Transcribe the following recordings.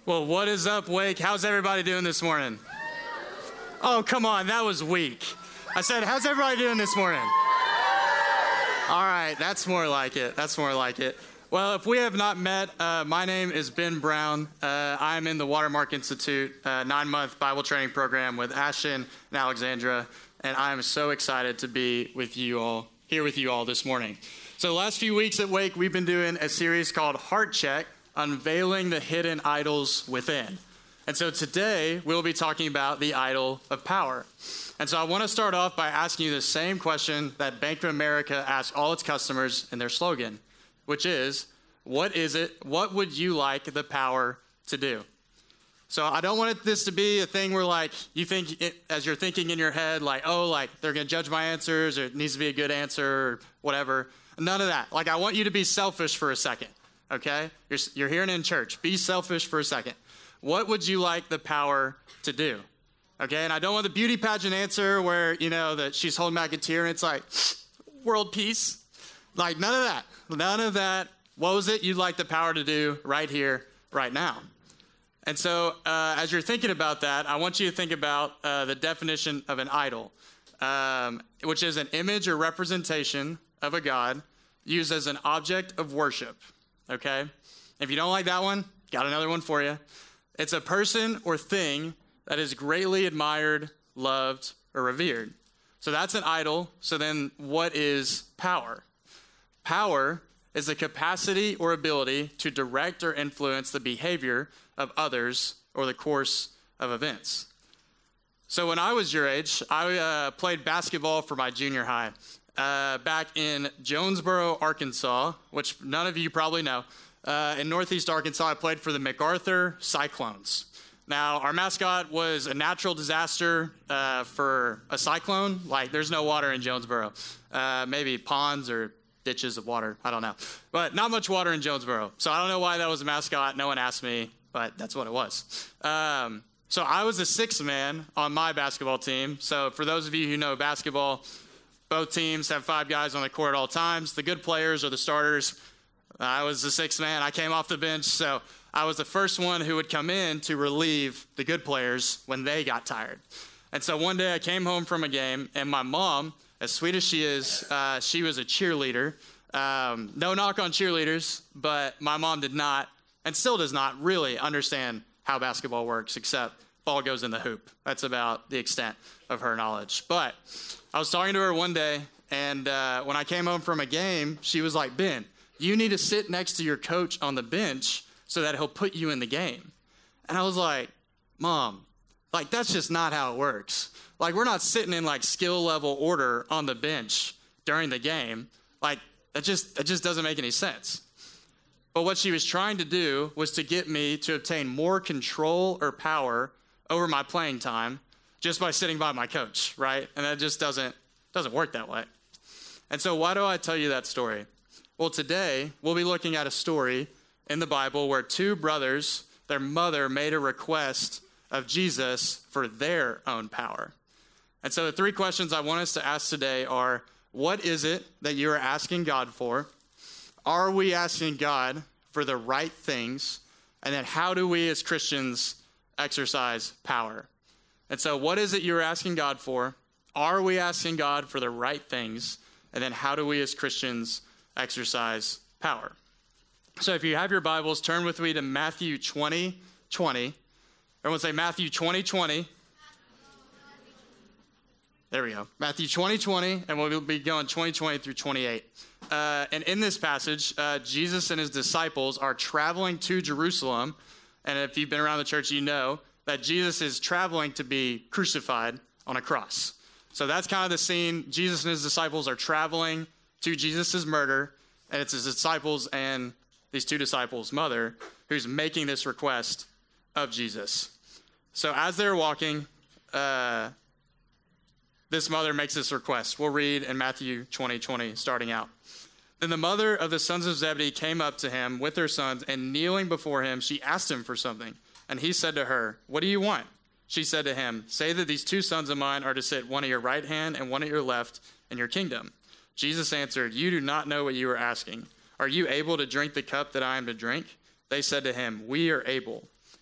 Well, what is up, Wake? How's everybody doing this morning? Oh, come on, that was weak. I said, how's everybody doing this morning? All right, that's more like it. Well, if we have not met, my name is Ben Brown. I'm in the Watermark Institute 9-month Bible training program with Ashton and Alexandra, and I'm so excited to be here with you all this morning. So the last few weeks at Wake, we've been doing a series called Heart Check, Unveiling the Hidden Idols Within. And so today, we'll be talking about the idol of power. And so I want to start off by asking you the same question that Bank of America asks all its customers in their slogan, which is, what would you like the power to do? So I don't want this to be a thing where you think, as you're thinking in your head, they're going to judge my answers, or it needs to be a good answer, or whatever. None of that. I want you to be selfish for a second, okay? You're hearing in church. Be selfish for a second. What would you like the power to do? Okay, and I don't want the beauty pageant answer where, that she's holding back a tear and it's like, world peace. None of that. None of that. What was it you'd like the power to do right here, right now? And so as you're thinking about that, I want you to think about the definition of an idol, which is an image or representation of a god used as an object of worship, okay? If you don't like that one, got another one for you. It's a person or thing that is greatly admired, loved, or revered. So that's an idol. So then what is power? Power is the capacity or ability to direct or influence the behavior of others or the course of events. So when I was your age, I played basketball for my junior high back in Jonesboro, Arkansas, which none of you probably know. In Northeast Arkansas, I played for the MacArthur Cyclones. Now, our mascot was a natural disaster for a cyclone. There's no water in Jonesboro. Maybe ponds or ditches of water. I don't know. But not much water in Jonesboro. So I don't know why that was a mascot. No one asked me, but that's what it was. So I was the sixth man on my basketball team. So for those of you who know basketball, both teams have 5 guys on the court at all times. The good players are the starters. I was the sixth man. I came off the bench, so I was the first one who would come in to relieve the good players when they got tired. And so one day I came home from a game, and my mom, as sweet as she is, she was a cheerleader. No knock on cheerleaders, but my mom did not, and still does not, really understand how basketball works, except ball goes in the hoop. That's about the extent of her knowledge. But I was talking to her one day, and when I came home from a game, she was like, Ben, you need to sit next to your coach on the bench so that he'll put you in the game. And I was like, Mom, that's just not how it works. We're not sitting in skill level order on the bench during the game. That just doesn't make any sense. But what she was trying to do was to get me to obtain more control or power over my playing time just by sitting by my coach, right? And that just doesn't work that way. And so why do I tell you that story? Well, today, we'll be looking at a story in the Bible where 2 brothers, their mother made a request of Jesus for their own power. And so the 3 questions I want us to ask today are, what is it that you are asking God for? Are we asking God for the right things? And then how do we as Christians exercise power? And so what is it you're asking God for? Are we asking God for the right things? And then how do we as Christians exercise power? So if you have your Bibles, turn with me to Matthew 20:20. Everyone say Matthew 20:20. There we go. Matthew 20:20, and we'll be going 20:20 through 28. And in this passage, Jesus and his disciples are traveling to Jerusalem. And if you've been around the church, you know that Jesus is traveling to be crucified on a cross. So that's kind of the scene. Jesus and his disciples are traveling to Jesus' murder, and it's his disciples and these 2 disciples' mother who's making this request of Jesus. So as they're walking, this mother makes this request. We'll read in Matthew 20:20, starting out. Then the mother of the sons of Zebedee came up to him with her sons, and kneeling before him, she asked him for something. And he said to her, "What do you want?" She said to him, "Say that these 2 sons of mine are to sit, one at your right hand and one at your left, in your kingdom." Jesus answered, "You do not know what you are asking. Are you able to drink the cup that I am to drink?" They said to him, "We are able."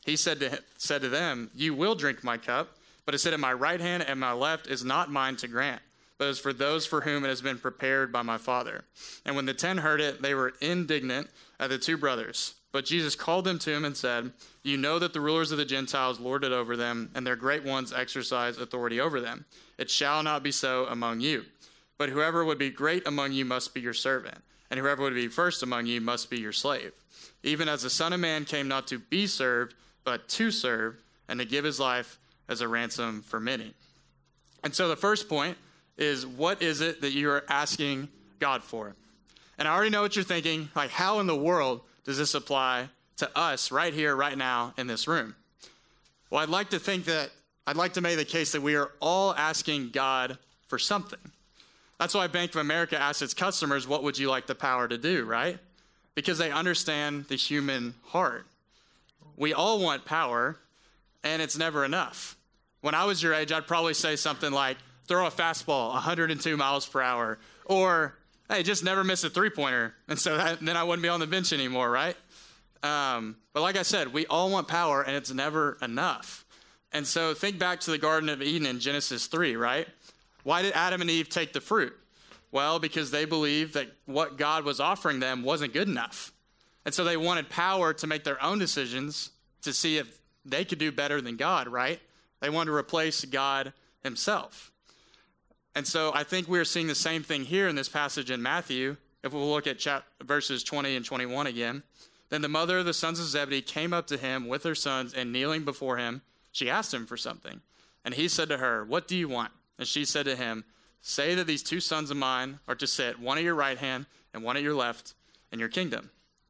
He said to them, "You will drink my cup, but to sit at my right hand and my left is not mine to grant, but is for those for whom it has been prepared by my Father." And when the 10 heard it, they were indignant at the two brothers. But Jesus called them to him and said, "You know that the rulers of the Gentiles lord it over them, and their great ones exercise authority over them. It shall not be so among you. But whoever would be great among you must be your servant, and whoever would be first among you must be your slave. Even as the Son of Man came not to be served, but to serve, and to give his life as a ransom for many." And so the first point is, what is it that you are asking God for? And I already know what you're thinking, like, how in the world does this apply to us right here, right now, in this room? Well, I'd like to make the case that we are all asking God for something. That's why Bank of America asks its customers, "What would you like the power to do?" Right? Because they understand the human heart. We all want power, and it's never enough. When I was your age, I'd probably say something like, "Throw a fastball 102 miles per hour," or, "Hey, just never miss a three-pointer." And so then I wouldn't be on the bench anymore, right? But like I said, we all want power, and it's never enough. And so think back to the Garden of Eden in Genesis 3, right? Why did Adam and Eve take the fruit? Well, because they believed that what God was offering them wasn't good enough. And so they wanted power to make their own decisions to see if they could do better than God, right? They wanted to replace God himself. And so I think we're seeing the same thing here in this passage in Matthew. If we'll look at verses 20 and 21 again. Then the mother of the sons of Zebedee came up to him with her sons, and kneeling before him, she asked him for something. And he said to her, "What do you want?" And she said to him, "Say that these two sons of mine are to sit, one at your right hand and one at your left, in your kingdom."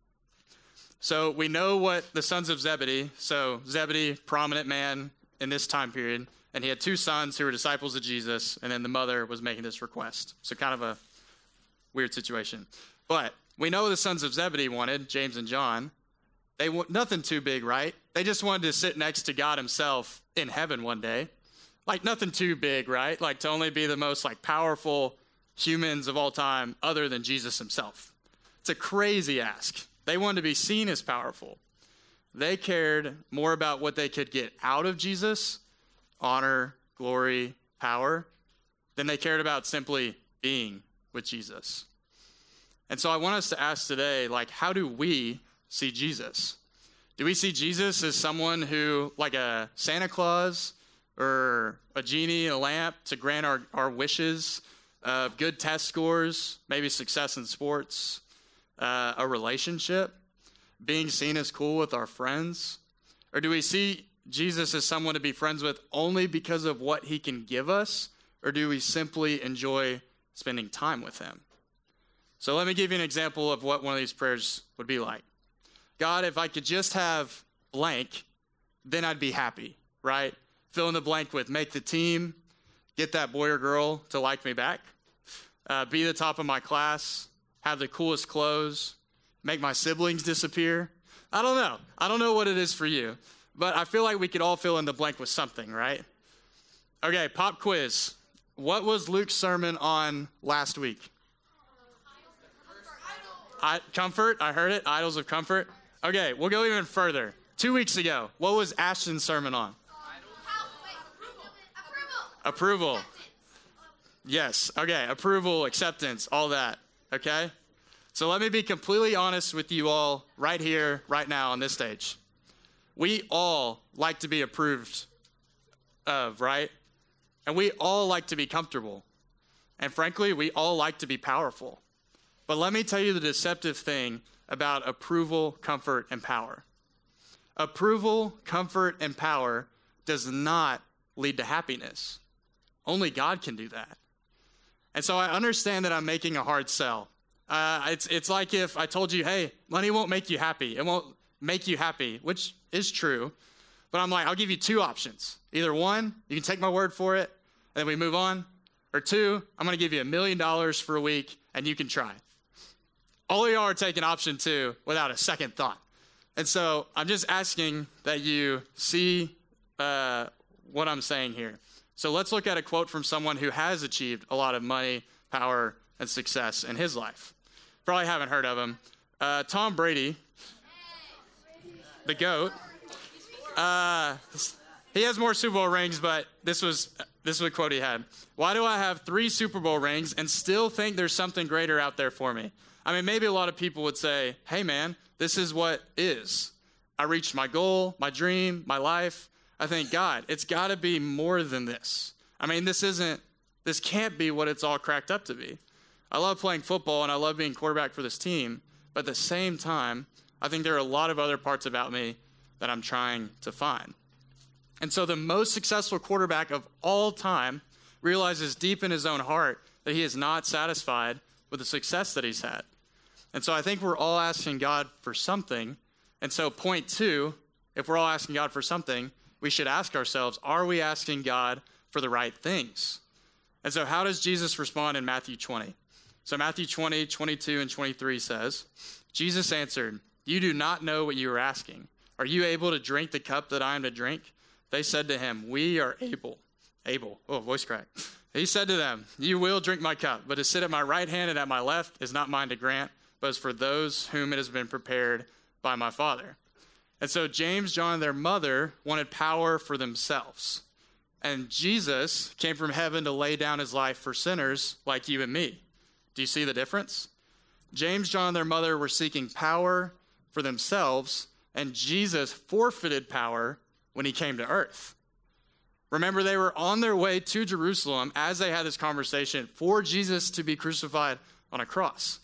So we know what the sons of Zebedee, so Zebedee, prominent man in this time period, and he had two sons who were disciples of Jesus, and then the mother was making this request. So kind of a weird situation. But we know the sons of Zebedee wanted, James and John. They want nothing too big, right? They just wanted to sit next to God himself in heaven one day. Like nothing too big, right? Like to only be the most like powerful humans of all time other than Jesus himself. It's a crazy ask. They wanted to be seen as powerful. They cared more about what they could get out of Jesus, honor, glory, power, than they cared about simply being with Jesus. And so I want us to ask today, like, how do we see Jesus? Do we see Jesus as someone who, like a Santa Claus or a genie in a lamp to grant our wishes of good test scores, maybe success in sports, a relationship, being seen as cool with our friends? Or do we see Jesus as someone to be friends with only because of what he can give us? Or do we simply enjoy spending time with him? So let me give you an example of what one of these prayers would be like. God, if I could just have blank, then I'd be happy, right? Fill in the blank with make the team, get that boy or girl to like me back, be the top of my class, have the coolest clothes, make my siblings disappear. I don't know. I don't know what it is for you, but I feel like we could all fill in the blank with something, right? Okay, pop quiz. What was Luke's sermon on last week? Comfort, I heard it, idols of comfort. Okay, we'll go even further. 2 weeks ago, what was Ashton's sermon on? Approval. Yes, okay, approval, acceptance, all that, okay? So let me be completely honest with you all right here, right now on this stage. We all like to be approved of, right? And we all like to be comfortable. And frankly, we all like to be powerful. But let me tell you the deceptive thing about approval, comfort, and power. Approval, comfort, and power does not lead to happiness. Only God can do that. And so I understand that I'm making a hard sell. It's like if I told you, hey, money won't make you happy. It won't make you happy, which is true. But I'm like, I'll give you two options. Either one, you can take my word for it, and then we move on. Or two, I'm going to give you $1 million for a week, and you can try. All of y'all are taking option two without a second thought. And so I'm just asking that you see what I'm saying here. So let's look at a quote from someone who has achieved a lot of money, power, and success in his life. Probably haven't heard of him. Tom Brady, the GOAT. He has more Super Bowl rings, but this was a quote he had. Why do I have 3 Super Bowl rings and still think there's something greater out there for me? I mean, maybe a lot of people would say, hey man, this is what is. I reached my goal, my dream, my life. I think, God, it's got to be more than this. I mean, this can't be what it's all cracked up to be. I love playing football and I love being quarterback for this team, but at the same time, I think there are a lot of other parts about me that I'm trying to find. And so the most successful quarterback of all time realizes deep in his own heart that he is not satisfied with the success that he's had. And so I think we're all asking God for something. And so point 2, if we're all asking God for something, we should ask ourselves, are we asking God for the right things? And so how does Jesus respond in Matthew 20? So Matthew 20, 22, and 23 says, Jesus answered, you do not know what you are asking. Are you able to drink the cup that I am to drink? They said to him, we are able. Able. Oh, voice crack. He said to them, you will drink my cup, but to sit at my right hand and at my left is not mine to grant, but is for those whom it has been prepared by my Father. And so James, John, and their mother wanted power for themselves. And Jesus came from heaven to lay down his life for sinners like you and me. Do you see the difference? James, John, and their mother were seeking power for themselves, and Jesus forfeited power when he came to earth. Remember, they were on their way to Jerusalem as they had this conversation for Jesus to be crucified on a cross.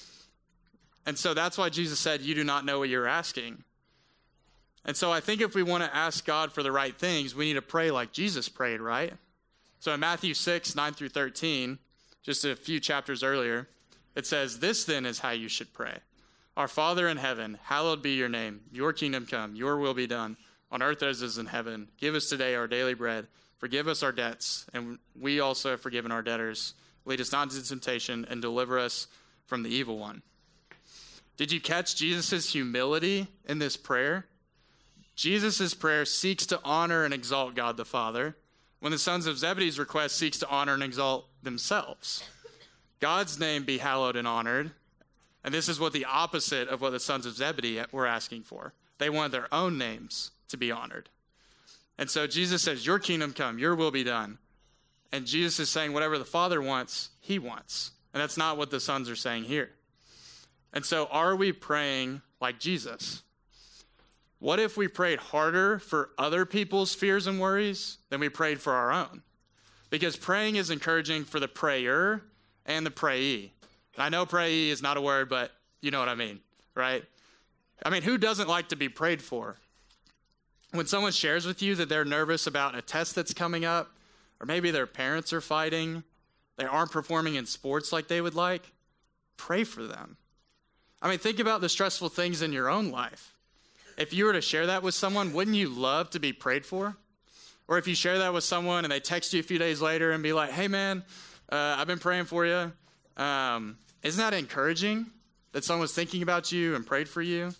And so that's why Jesus said, you do not know what you're asking. And so I think if we want to ask God for the right things, we need to pray like Jesus prayed, right? So in Matthew 6, 9 through 13, just a few chapters earlier, it says, this then is how you should pray. Our Father in heaven, hallowed be your name. Your kingdom come, your will be done, on earth as it is in heaven. Give us today our daily bread. Forgive us our debts, and we also have forgiven our debtors. Lead us not into temptation, and deliver us from the evil one. Did you catch Jesus' humility in this prayer? Jesus' prayer seeks to honor and exalt God the Father, when the sons of Zebedee's request seeks to honor and exalt themselves. God's name be hallowed and honored, and this is what the opposite of what the sons of Zebedee were asking for. They wanted their own names to be honored. And so Jesus says, your kingdom come, your will be done. And Jesus is saying whatever the Father wants, he wants. And that's not what the sons are saying here. And so are we praying like Jesus? What if we prayed harder for other people's fears and worries than we prayed for our own? Because praying is encouraging for the prayer and the prayee. I know prayee is not a word, but you know what I mean, right? I mean, who doesn't like to be prayed for? When someone shares with you that they're nervous about a test that's coming up, or maybe their parents are fighting, they aren't performing in sports like they would like, pray for them. I mean, think about the stressful things in your own life. If you were to share that with someone, wouldn't you love to be prayed for? Or if you share that with someone and they text you a few days later and be like, hey man, I've been praying for you. Isn't that encouraging that someone's thinking about you and prayed for you?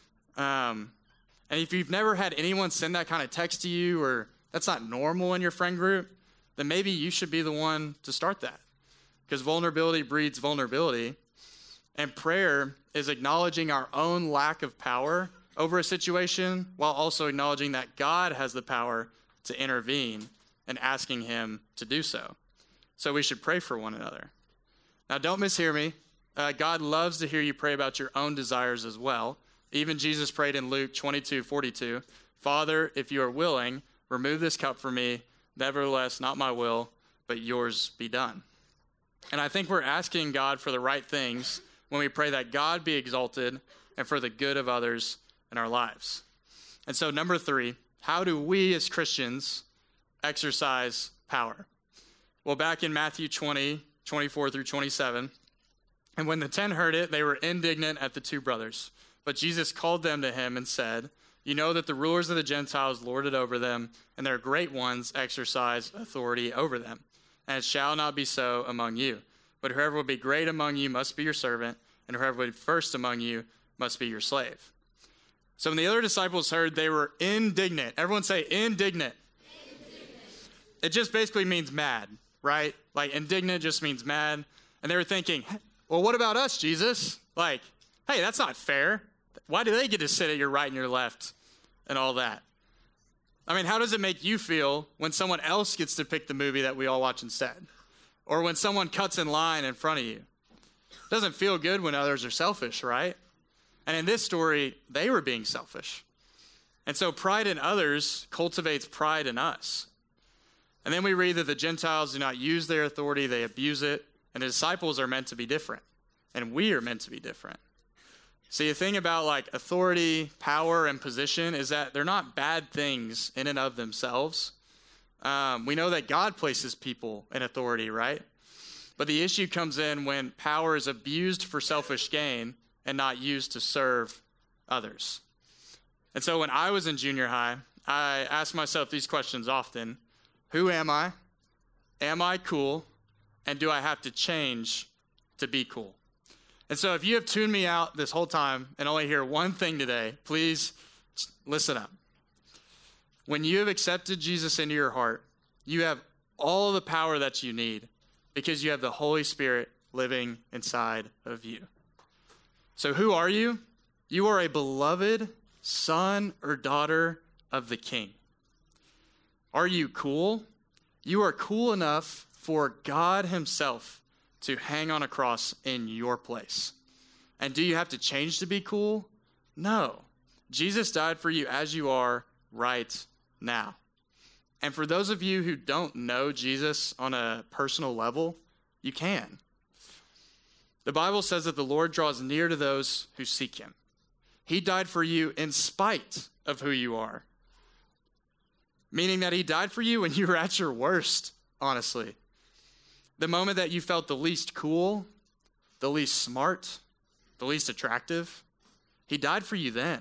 And if you've never had anyone send that kind of text to you, or that's not normal in your friend group, then maybe you should be the one to start that. Because vulnerability breeds vulnerability. And prayer is acknowledging our own lack of power over a situation while also acknowledging that God has the power to intervene and asking him to do so. So we should pray for one another. Now, don't mishear me. God loves to hear you pray about your own desires as well. Even Jesus prayed in Luke 22:42, Father, if you are willing, remove this cup from me. Nevertheless, not my will, but yours be done. And I think we're asking God for the right things when we pray that God be exalted and for the good of others in our lives. And so number 3, how do we as Christians exercise power? Well, back in Matthew 20, 24 through 27, and when the 10 heard it, they were indignant at the 2 brothers. But Jesus called them to him and said, you know that the rulers of the Gentiles lord it over them, and their great ones exercise authority over them. And it shall not be so among you. But whoever will be great among you must be your servant, and whoever will be first among you must be your slave. So when the other disciples heard, they were indignant. Everyone say indignant. It just basically means mad, right? Like indignant just means mad. And they were thinking, well, what about us, Jesus? Like, hey, that's not fair. Why do they get to sit at your right and your left and all that? I mean, how does it make you feel when someone else gets to pick the movie that we all watch instead? Or when someone cuts in line in front of you? It doesn't feel good when others are selfish, right? And in this story, they were being selfish. And so pride in others cultivates pride in us. And then we read that the Gentiles do not use their authority, they abuse it, and the disciples are meant to be different, and we are meant to be different. See, the thing about like authority, power, and position is that they're not bad things in and of themselves. We know that God places people in authority, right? But the issue comes in when power is abused for selfish gain and not used to serve others. And so when I was in junior high, I asked myself these questions often. Who am I? Am I cool? And do I have to change to be cool? And so if you have tuned me out this whole time and only hear one thing today, please listen up. When you have accepted Jesus into your heart, you have all the power that you need because you have the Holy Spirit living inside of you. So who are you? You are a beloved son or daughter of the King. Are you cool? You are cool enough for God himself to hang on a cross in your place. And do you have to change to be cool? No. Jesus died for you as you are right now. And for those of you who don't know Jesus on a personal level, you can. The Bible says that the Lord draws near to those who seek him. He died for you in spite of who you are. Meaning that he died for you when you were at your worst, honestly. The moment that you felt the least cool, the least smart, the least attractive, he died for you then.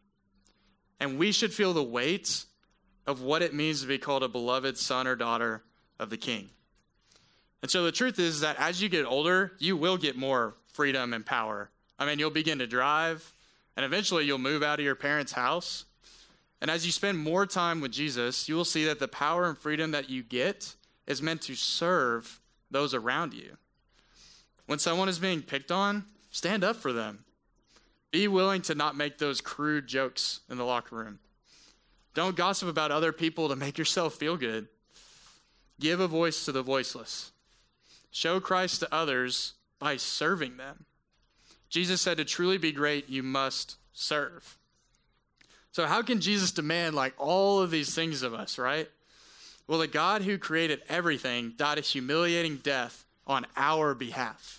And we should feel the weight of what it means to be called a beloved son or daughter of the King. And so the truth is that as you get older, you will get more freedom and power. I mean, you'll begin to drive, and eventually you'll move out of your parents' house. And as you spend more time with Jesus, you will see that the power and freedom that you get is meant to serve those around you. When someone is being picked on, stand up for them. Be willing to not make those crude jokes in the locker room. Don't gossip about other people to make yourself feel good. Give a voice to the voiceless. Show Christ to others by serving them. Jesus said to truly be great, you must serve. So how can Jesus demand like all of these things of us, right? Well, the God who created everything died a humiliating death on our behalf.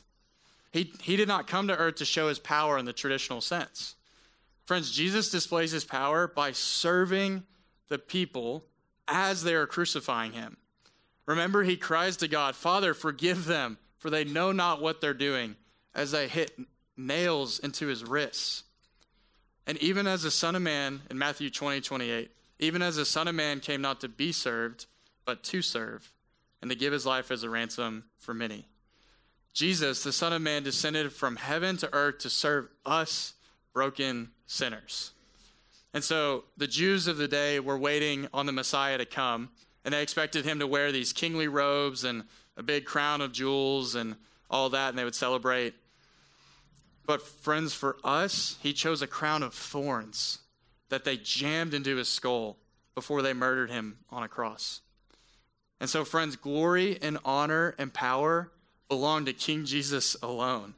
He did not come to earth to show his power in the traditional sense. Friends, Jesus displays his power by serving the people as they are crucifying him. Remember, he cries to God, Father, forgive them, for they know not what they're doing, as they hit nails into his wrists. And even as the Son of Man, in Matthew 20:28, even as the Son of Man came not to be served, but to serve, and to give his life as a ransom for many. Jesus, the Son of Man, descended from heaven to earth to serve us broken sinners. And so the Jews of the day were waiting on the Messiah to come, and they expected him to wear these kingly robes and a big crown of jewels and all that, and they would celebrate. But friends, for us, he chose a crown of thorns that they jammed into his skull before they murdered him on a cross. And so, friends, glory and honor and power belong to King Jesus alone.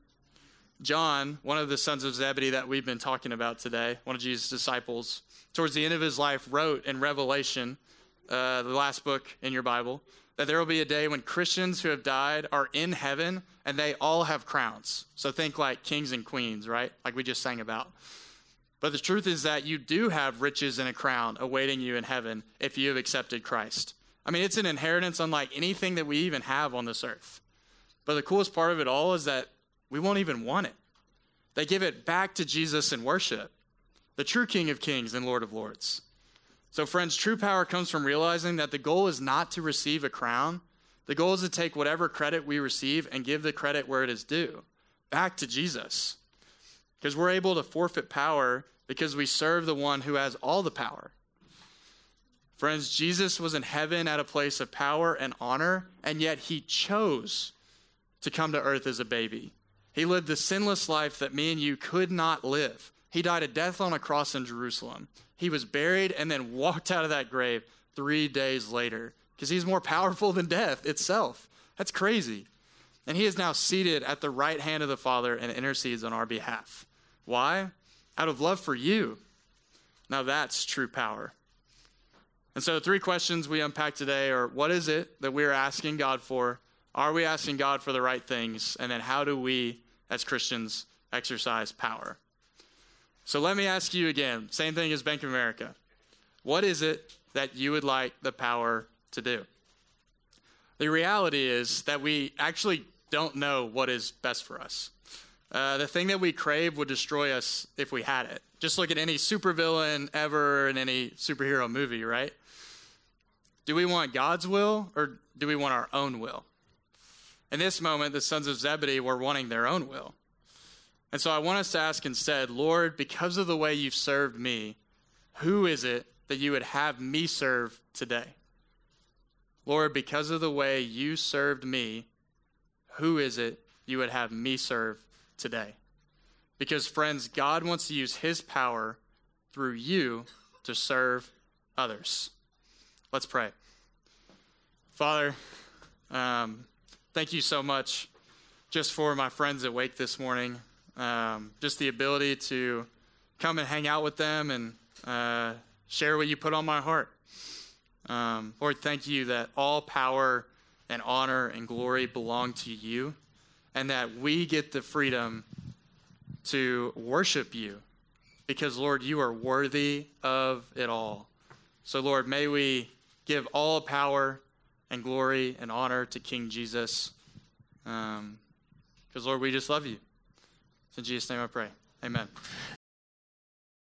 John, one of the sons of Zebedee that we've been talking about today, one of Jesus' disciples, towards the end of his life wrote in Revelation, the last book in your Bible, that there will be a day when Christians who have died are in heaven and they all have crowns. So think like kings and queens, right? Like we just sang about. But the truth is that you do have riches and a crown awaiting you in heaven if you have accepted Christ. I mean, it's an inheritance unlike anything that we even have on this earth. But the coolest part of it all is that we won't even want it. They give it back to Jesus in worship, the true King of Kings and Lord of Lords. So friends, true power comes from realizing that the goal is not to receive a crown. The goal is to take whatever credit we receive and give the credit where it is due, back to Jesus. Because we're able to forfeit power because we serve the one who has all the power. Friends, Jesus was in heaven at a place of power and honor, and yet he chose to come to earth as a baby. He lived the sinless life that me and you could not live He died a death on a cross in Jerusalem. He was buried and then walked out of that grave 3 days later because he's more powerful than death itself. That's crazy. And he is now seated at the right hand of the Father and intercedes on our behalf. Why? Out of love for you. Now that's true power. And so 3 questions we unpack today are, what is it that we're asking God for? Are we asking God for the right things? And then how do we, as Christians, exercise power? So let me ask you again, same thing as Bank of America. What is it that you would like the power to do? The reality is that we actually don't know what is best for us. The thing that we crave would destroy us if we had it. Just look at any supervillain ever in any superhero movie, right? Do we want God's will or do we want our own will? In this moment, the sons of Zebedee were wanting their own will. And so I want us to ask instead, Lord, because of the way you've served me, who is it that you would have me serve today? Lord, because of the way you served me, who is it you would have me serve today? Because, friends, God wants to use his power through you to serve others. Let's pray. Father, thank you so much just for my friends at Wake this morning. Just the ability to come and hang out with them and share what you put on my heart. Lord, thank you that all power and honor and glory belong to you, and that we get the freedom to worship you because, Lord, you are worthy of it all. So, Lord, may we give all power and glory and honor to King Jesus because, Lord, we just love you. In Jesus' name I pray. Amen.